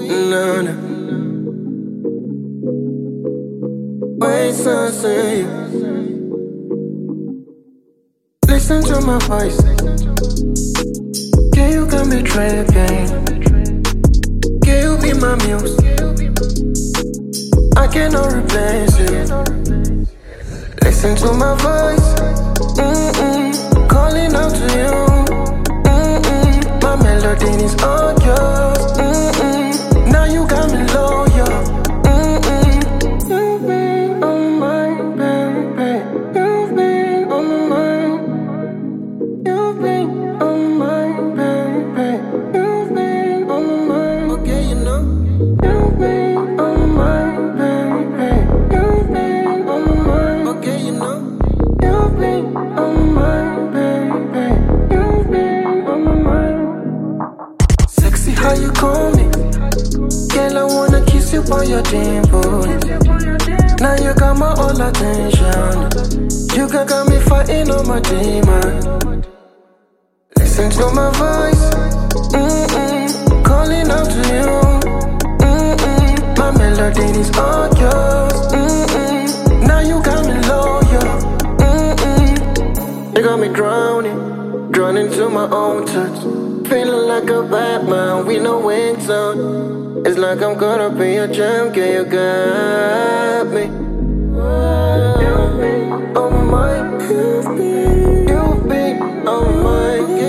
No, no. Wait, so say listen to my voice. Can you got me tripping? Can you be my muse? I cannot replace you. Listen to my voice. Calling out to you. My melody is all yours. Now you got me loyal. You've been on my mind, baby. You've been on my mind. You've been on my mind, baby. You've been on my mind. Okay, you know. You've been on my mind, baby. You've been on my mind. Okay, you know. You've been on my mind, baby. You've been on my mind. Sexy how you call me. Girl, I wanna kiss you on your dimple. Now you got my all attention. You got me fighting on my demon. Listen to my voice. Calling out to you. My melody is all yours. Now you got me loyal. You got me drowning, drawn into my own touch. Feeling like a Batman with no wings on. It's like I'm caught up in your jam, girl, you got me. You've been on my mind. You've been on my mind.